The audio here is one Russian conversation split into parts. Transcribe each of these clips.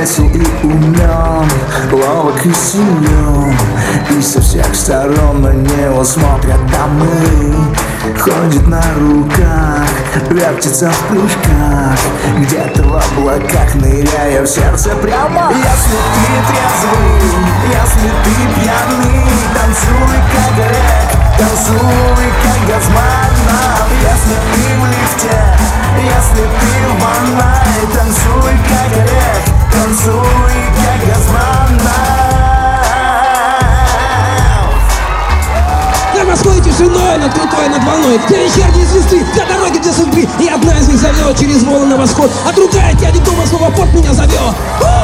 весел и умен, ловок и силен, и со всех сторон на него смотрят дамы. Ходит на руках, вертится в прыжках, где-то в облаках, ныряя в сердце прямо. Если ты трезвый, если ты пьяный, танцуй как грек, танцуй как Газманов. Если ты в лифте, если ты в ванной, танцуй как грек, танцуй как Газманов. Над морской тишиной, над крутой, над волной, где вечерние звезды, для дороги, для судьбы. И одна из них зовет через волны на восход, а другая тянет дома, снова пот меня зовет.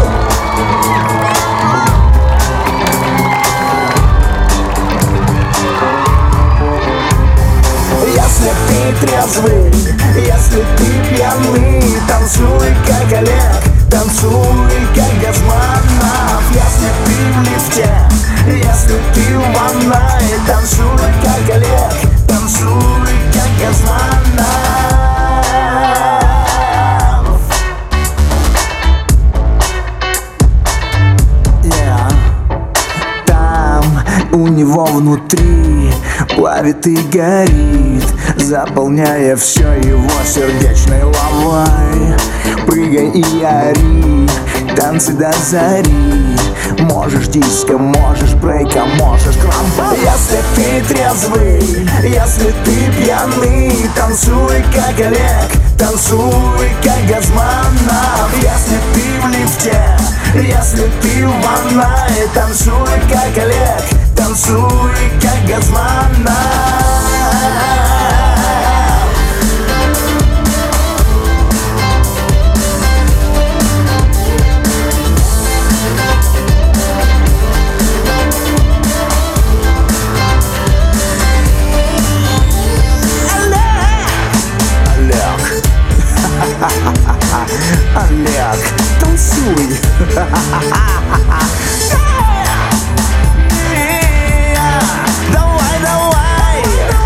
Если ты трезвый, если ты пьяный, танцуй как Олег, танцуй как Газманов. Если ты в лифте, если ты в ванной, танцуй как Олег, танцуй как Газманов. Там у него внутри плавит и горит, заполняя все его сердечной лавой. Прыгай и ори, танцы до зари. Можешь диско, можешь брейка, можешь крампа. Если ты трезвый, если ты пьяный, танцуй как Олег, танцуй как Газманов. Если ты в лифте, если ты в ванной, танцуй как Олег, танцуй как Газманов. Олег, танцуй. Давай, давай.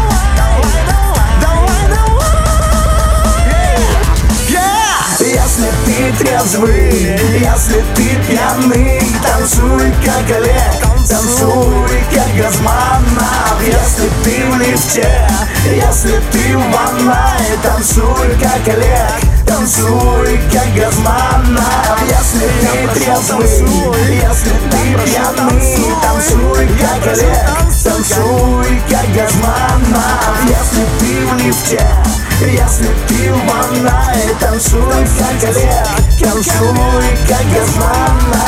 Давай, давай. Если ты трезвый, если ты пьяный, танцуй как Олег, танцуй как Газманов. Если ты в лифте, если ты в ванной, танцуй как Олег, танцуй как Газманов. Если ты трезвый, если ты пьяный, танцуй как Олег, танцуй как Газманов. Если ты в лифте, если ты в ванной, танцуй как Олег, танцуй как Газманов.